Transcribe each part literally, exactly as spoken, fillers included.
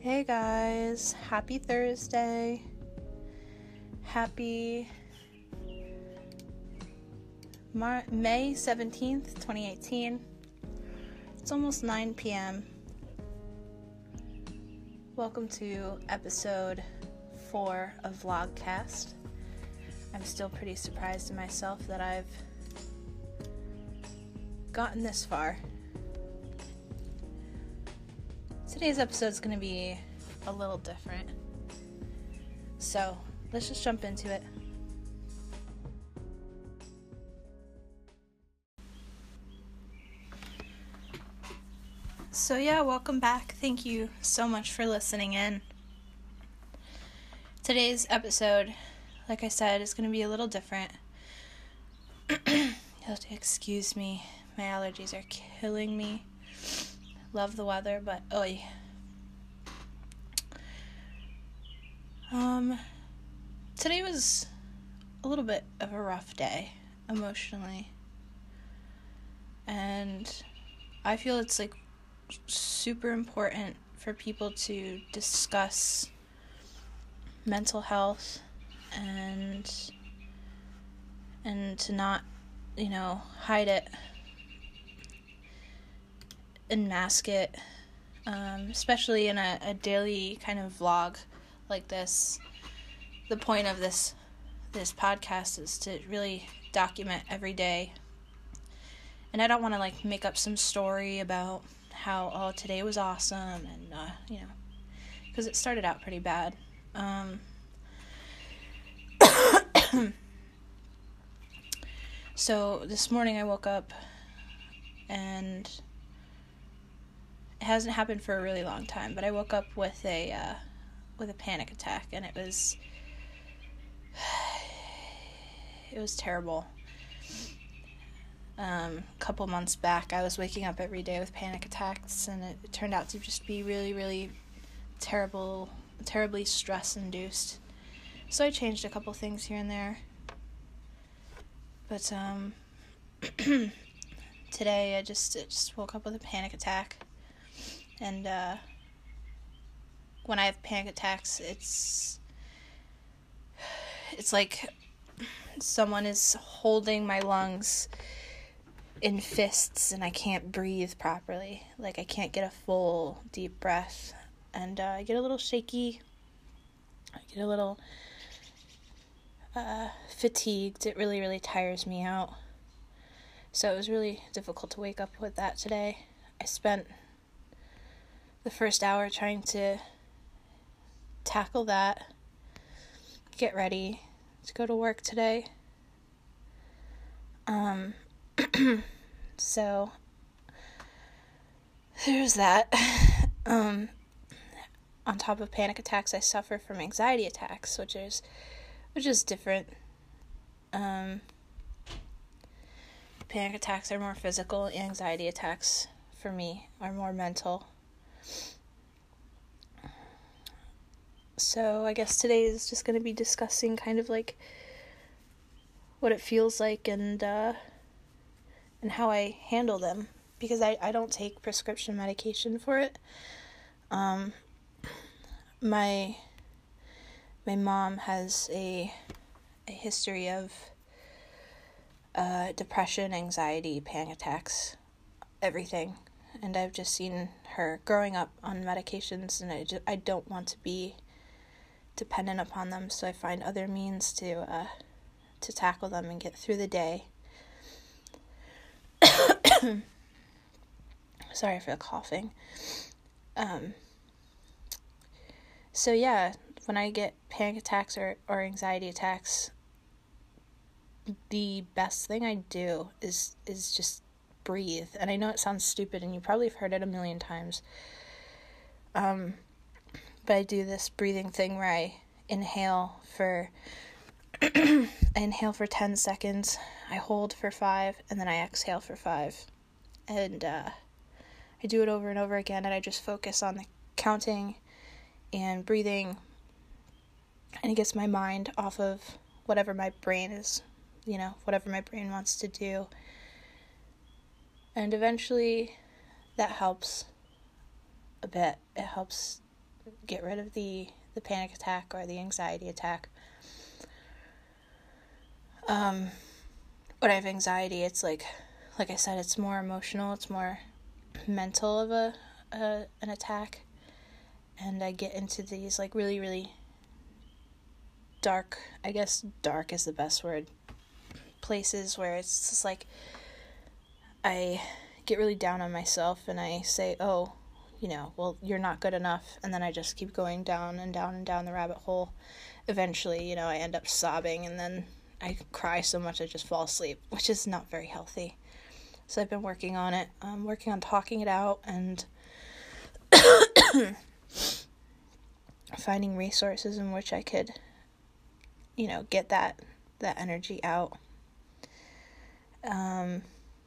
Hey guys, happy Thursday. Happy Mar- May seventeenth, twenty eighteen. It's almost nine p.m. Welcome to episode four of Vlogcast. I'm still pretty surprised in myself that I've gotten this far. Today's episode is going to be a little different. So, let's just jump into it. So yeah, welcome back. Thank you so much for listening in. Today's episode, like I said, is going to be a little different. You'll have to excuse me. My allergies are killing me. Love the weather, but oy. Um, today was a little bit of a rough day, emotionally. And I feel it's, like, super important for people to discuss mental health and, and to not, you know, hide it and mask it, um, especially in a, a daily kind of vlog like this. The point of this this podcast is to really document every day, and I don't want to like make up some story about how oh today was awesome and uh, you know, because it started out pretty bad. Um, so this morning I woke up and it hasn't happened for a really long time, but I woke up with a uh, with a panic attack, and it was it was terrible. Um, a couple months back, I was waking up every day with panic attacks, and it, it turned out to just be really, really terrible, terribly stress-induced. So I changed a couple things here and there, but um, today I just I just woke up with a panic attack. And, uh, when I have panic attacks, it's, it's like someone is holding my lungs in fists and I can't breathe properly. Like, I can't get a full, deep breath. And, uh, I get a little shaky. I get a little, uh, fatigued. It really, really tires me out. So it was really difficult to wake up with that today. I spent the first hour trying to tackle that, get ready to go to work today. Um, so, there's that. um, on top of panic attacks, I suffer from anxiety attacks, which is, which is different. Um, panic attacks are more physical, anxiety attacks, for me, are more mental. So I guess today is just going to be discussing kind of like what it feels like and uh, and how I handle them, because I, I don't take prescription medication for it. Um, my my mom has a a history of uh, depression, anxiety, panic attacks, everything, and I've just seen her growing up on medications, and I just, I don't want to be dependent upon them, so I find other means to uh, to tackle them and get through the day. Sorry for the coughing. Um, so yeah, when I get panic attacks or, or anxiety attacks, the best thing I do is is just breathe. And I know it sounds stupid, and you probably have heard it a million times. Um, but I do this breathing thing where I inhale for I inhale for ten seconds, I hold for five, and then I exhale for five. And uh, I do it over and over again, and I just focus on the counting and breathing, and it gets my mind off of whatever my brain is, you know, whatever my brain wants to do. And eventually that helps a bit. It helps get rid of the, the panic attack or the anxiety attack. Um, when I have anxiety, it's like, like I said, it's more emotional, it's more mental of a, a an attack, and I get into these, like, really, really dark, I guess dark is the best word, places where it's just like, I get really down on myself, and I say, oh, you know, well, you're not good enough, and then I just keep going down and down and down the rabbit hole. Eventually, you know, I end up sobbing, and then I cry so much I just fall asleep, which is not very healthy. So I've been working on it. I'm working on talking it out and finding resources in which I could, you know, get that that energy out. Um,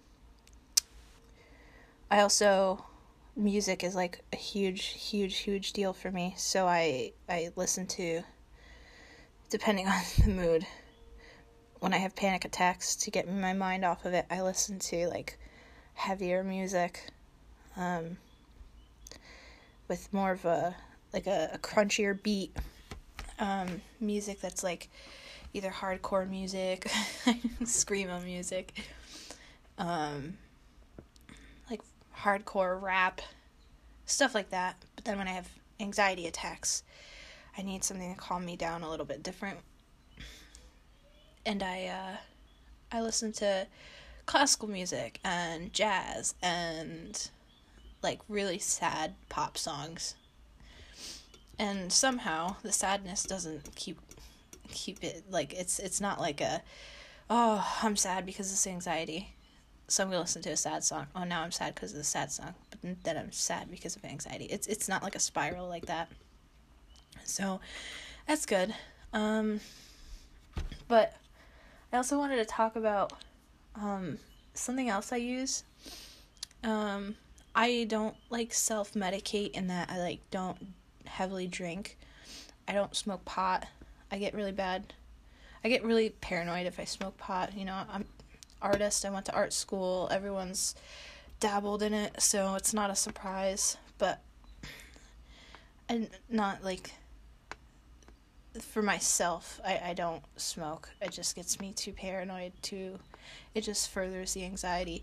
I also, music is like a huge, huge, huge deal for me. So I I listen to, depending on the mood, when I have panic attacks, to get my mind off of it, I listen to, like, heavier music, um, with more of a, like, a, a crunchier beat, um, music that's, like, either hardcore music, screamo music, um, like, hardcore rap, stuff like that. But then when I have anxiety attacks, I need something to calm me down a little bit different. And I, uh, I listen to classical music and jazz and, like, really sad pop songs. And somehow the sadness doesn't keep, keep it, like, it's, it's not like a, oh, I'm sad because of this anxiety, so I'm gonna listen to a sad song. Oh, now I'm sad because of the sad song, but then I'm sad because of anxiety. It's, it's not like a spiral like that. So, that's good. Um, but I also wanted to talk about um, something else I use. Um, I don't, like, self-medicate in that I, like, don't heavily drink. I don't smoke pot. I get really bad. I get really paranoid if I smoke pot. You know, I'm an artist. I went to art school. Everyone's dabbled in it, so it's not a surprise. But I'm not, like, for myself, I, I don't smoke. It just gets me too paranoid, too, it just furthers the anxiety.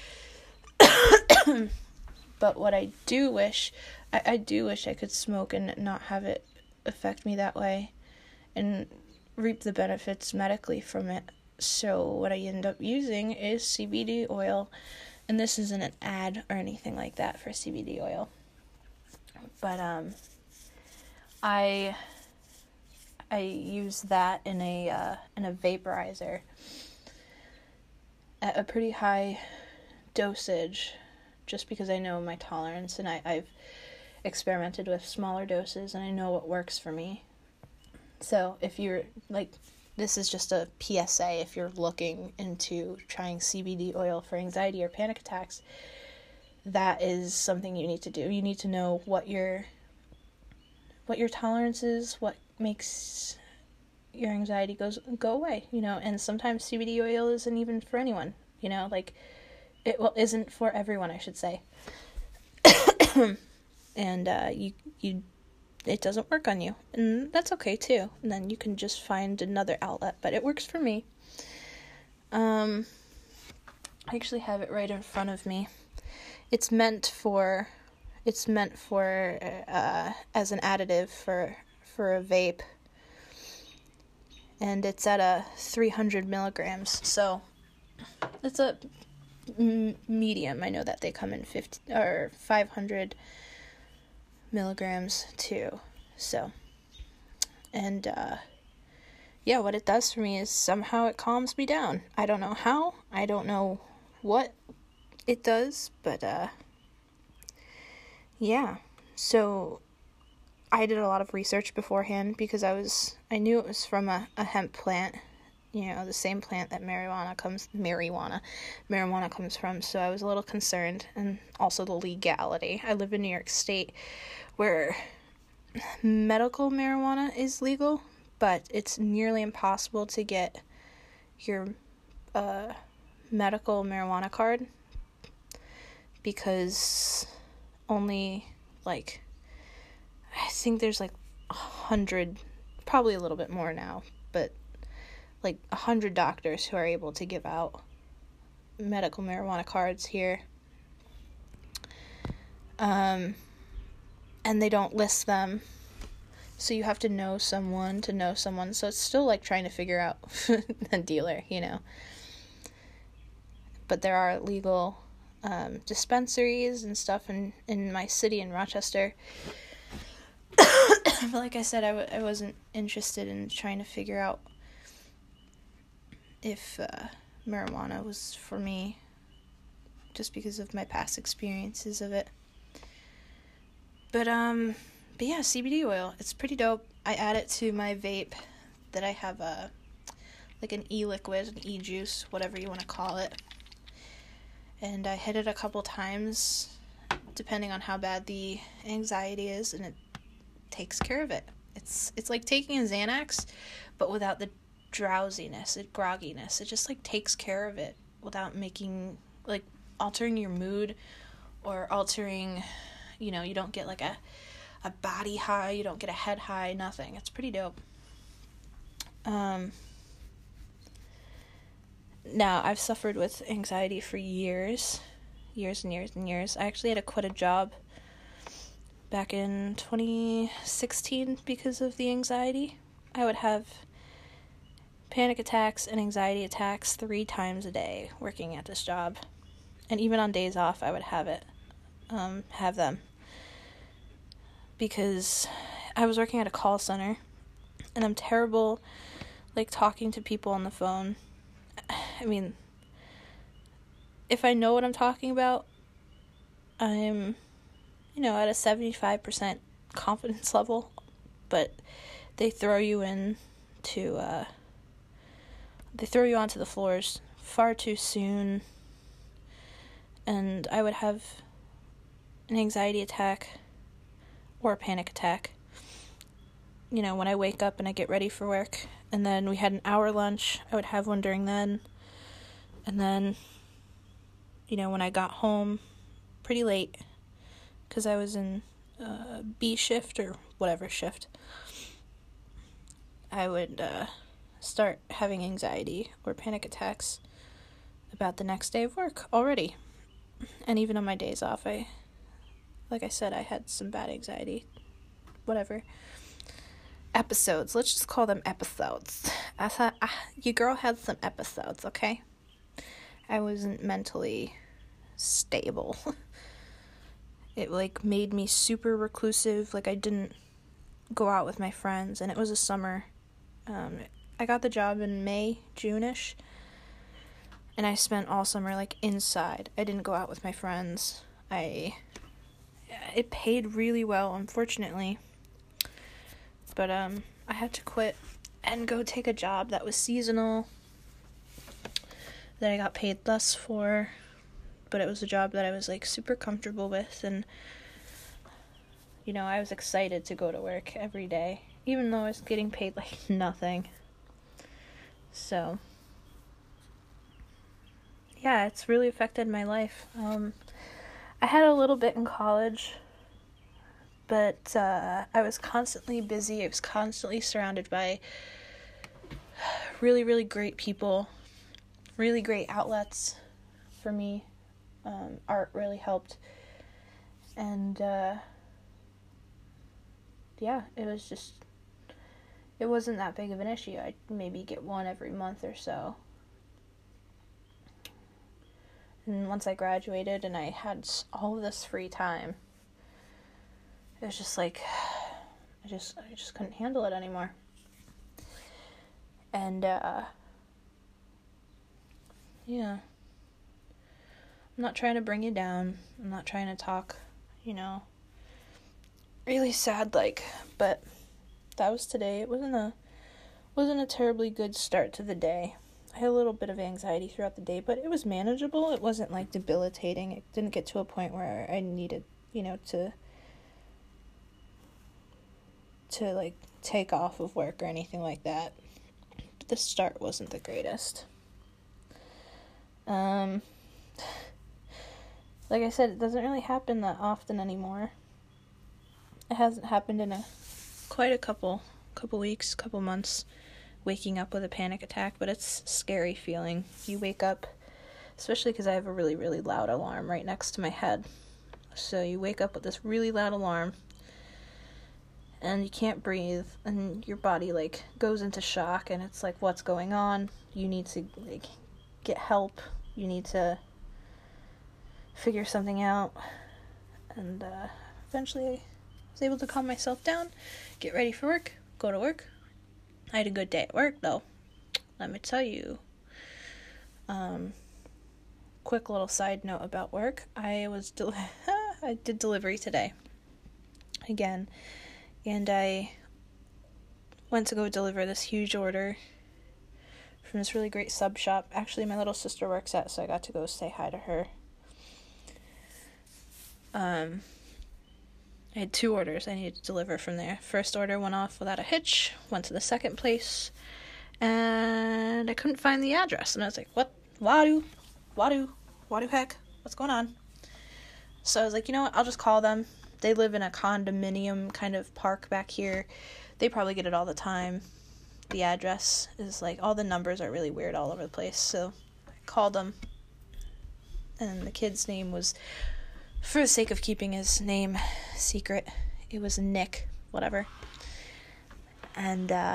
But what I do wish, I, I do wish I could smoke and not have it affect me that way, and reap the benefits medically from it. So what I end up using is C B D oil, and this isn't an ad or anything like that for C B D oil, but, um, I... I use that in a uh, in a vaporizer at a pretty high dosage, just because I know my tolerance, and I, I've experimented with smaller doses, and I know what works for me. So if you're, like, this is just a P S A, if you're looking into trying C B D oil for anxiety or panic attacks, that is something you need to do. You need to know what your what your tolerance is, what makes your anxiety goes go away, you know. And sometimes C B D oil isn't even for anyone, you know, like, it well isn't for everyone, I should say. And uh you you it doesn't work on you, and that's okay too, and then you can just find another outlet. But it works for me. um I actually have it right in front of me. It's meant for it's meant for uh as an additive for for a vape, and it's at a three hundred milligrams, so it's a m- medium. I know that they come in fifty or five hundred milligrams too, so, and uh yeah, what it does for me is somehow it calms me down. I don't know how, I don't know what it does, but uh yeah. So I did a lot of research beforehand, because I was, I knew it was from a, a hemp plant, you know, the same plant that marijuana comes, marijuana, marijuana comes from, so I was a little concerned, and also the legality. I live in New York State, where medical marijuana is legal, but it's nearly impossible to get your, uh, medical marijuana card, because only, like, I think there's like a hundred, probably a little bit more now, but like a hundred doctors who are able to give out medical marijuana cards here. Um, and they don't list them, so you have to know someone to know someone, so it's still like trying to figure out a dealer, you know. But there are legal um, dispensaries and stuff in, in my city in Rochester. But like I said, I, w- I wasn't interested in trying to figure out if uh, marijuana was for me, just because of my past experiences of it. But, um, but yeah, C B D oil, it's pretty dope. I add it to my vape that I have, a, like an e-liquid, an e-juice, whatever you want to call it. And I hit it a couple times, depending on how bad the anxiety is, and it takes care of it. It's it's like taking a Xanax, but without the drowsiness, the grogginess. It just like takes care of it without making, like, altering your mood or altering, you know, you don't get like a, a body high, you don't get a head high, nothing. It's pretty dope. Um, now, I've suffered with anxiety for years, years and years and years. I actually had to quit a job back in twenty sixteen because of the anxiety. I would have panic attacks and anxiety attacks three times a day working at this job. And even on days off, I would have it, um, have them. Because I was working at a call center, and I'm terrible, like, talking to people on the phone. I mean, if I know what I'm talking about, I'm, you know, at a seventy-five percent confidence level, but they throw you in to, uh, they throw you onto the floors far too soon, and I would have an anxiety attack or a panic attack, you know, when I wake up and I get ready for work. And then we had an hour lunch, I would have one during then, and then, you know, when I got home pretty late, because I was in uh, B shift or whatever shift, I would uh, start having anxiety or panic attacks about the next day of work already. And even on my days off, I, like I said, I had some bad anxiety, whatever. Episodes, let's just call them episodes. I thought, ah, your girl had some episodes, okay? I wasn't mentally stable. It, like, made me super reclusive. Like, I didn't go out with my friends, and it was a summer. Um, I got the job in May, June-ish, and I spent all summer, like, inside. I didn't go out with my friends. I, it paid really well, unfortunately, but, um, I had to quit and go take a job that was seasonal, that I got paid less for, but it was a job that I was, like, super comfortable with, and, you know, I was excited to go to work every day, even though I was getting paid, like, nothing. So, yeah, it's really affected my life. Um, I had a little bit in college, but uh, I was constantly busy. I was constantly surrounded by really, really great people, really great outlets for me. Um, art really helped. And, uh, yeah, it was just, it wasn't that big of an issue. I'd maybe get one every month or so. And once I graduated and I had all of this free time, it was just like, I just, I just couldn't handle it anymore. And, uh, yeah. I'm not trying to bring you down. I'm not trying to talk, you know, really sad, like, but that was today. It wasn't a, wasn't a terribly good start to the day. I had a little bit of anxiety throughout the day, but it was manageable. It wasn't, like, debilitating. It didn't get to a point where I needed, you know, to, to, like, take off of work or anything like that. But the start wasn't the greatest. Um, like I said, it doesn't really happen that often anymore. it hasn't happened in a quite a couple couple weeks, couple months, waking up with a panic attack, but it's a scary feeling. You wake up, especially because I have a really, really loud alarm right next to my head. So you wake up with this really loud alarm, and you can't breathe, and your body, like, goes into shock, and it's like, what's going on? You need to, like, get help. You need to figure something out. And uh, eventually I was able to calm myself down, get ready for work, go to work. I had a good day at work, though. Let me tell you. Um, quick little side note about work. I was del- I did delivery today. Again. And I went to go deliver this huge order from this really great sub shop. Actually, my little sister works at, so I got to go say hi to her. Um, I had two orders I needed to deliver from there. First order went off without a hitch, went to the second place, and I couldn't find the address. And I was like, what? Wadu? Wadu? Wadu heck? What's going on? So I was like, you know what? I'll just call them. They live in a condominium kind of park back here. They probably get it all the time. The address is like, all the numbers are really weird all over the place. So I called them. And the kid's name was, for the sake of keeping his name secret, it was Nick, whatever. And, uh,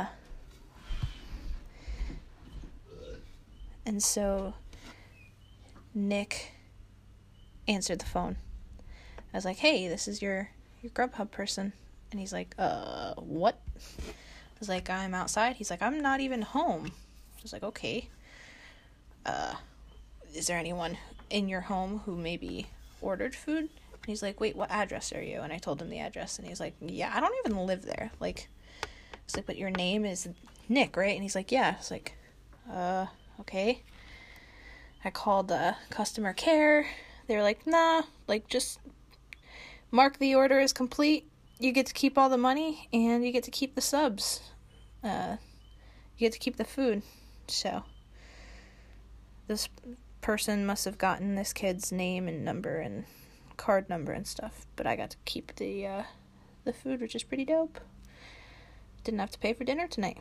and so Nick answered the phone. I was like, hey, this is your, your Grubhub person. And he's like, uh, what? I was like, I'm outside. He's like, I'm not even home. I was like, okay. Uh, is there anyone in your home who maybe ordered food? And he's like, wait, what address are you? And I told him the address. And he's like, yeah, I don't even live there. Like, I was like, but your name is Nick, right? And he's like, yeah. I was like, uh, okay. I called uh, customer care. They were like, nah, like, just mark the order as complete. You get to keep all the money, and you get to keep the subs. Uh, you get to keep the food. So, this person must have gotten this kid's name and number and card number and stuff. But I got to keep the, uh, the food, which is pretty dope. Didn't have to pay for dinner tonight.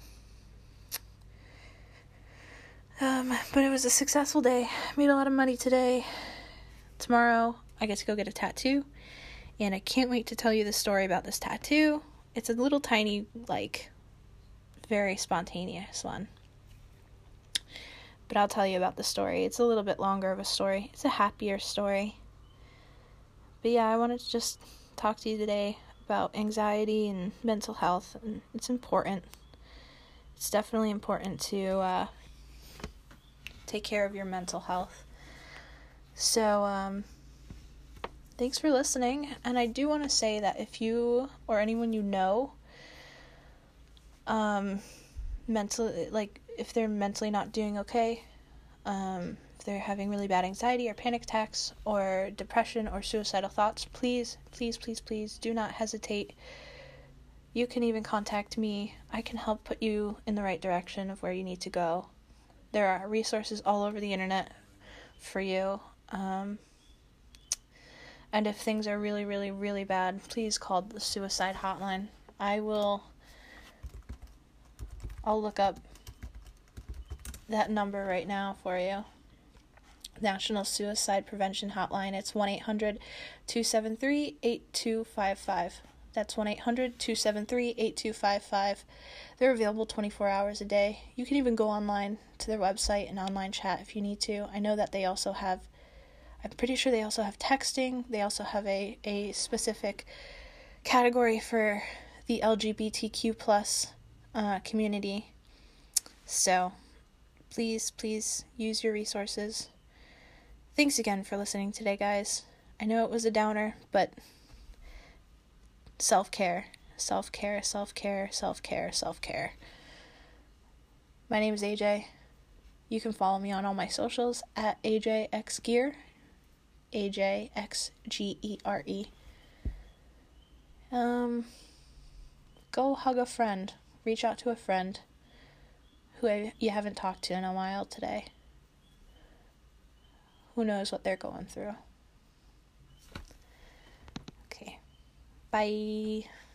Um, but it was a successful day. Made a lot of money today. Tomorrow, I get to go get a tattoo. And I can't wait to tell you the story about this tattoo. It's a little tiny, like, very spontaneous one. But I'll tell you about the story. It's a little bit longer of a story. It's a happier story. But yeah, I wanted to just talk to you today about anxiety and mental health. And it's important. It's definitely important to uh, take care of your mental health. So, um... thanks for listening, and I do want to say that if you or anyone you know, um, mentally, like, if they're mentally not doing okay, um, if they're having really bad anxiety or panic attacks or depression or suicidal thoughts, please, please, please, please do not hesitate. You can even contact me. I can help put you in the right direction of where you need to go. There are resources all over the internet for you. Um... And if things are really, really, really bad, please call the suicide hotline. I will, I'll look up that number right now for you. National Suicide Prevention Hotline. It's one eight hundred two seven three eight two five five. That's one eight hundred two seven three eight two five five. They're available twenty-four hours a day. You can even go online to their website and online chat if you need to. I know that they also have I'm pretty sure they also have texting. They also have a, a specific category for the L G B T Q plus uh, community. So, please, please use your resources. Thanks again for listening today, guys. I know it was a downer, but self-care, self-care, self-care, self-care, self-care. My name is A J. You can follow me on all my socials at A J X Gear. A J X G E R E. Um, go hug a friend. Reach out to a friend who you haven't talked to in a while today. Who knows what they're going through. Okay. Bye.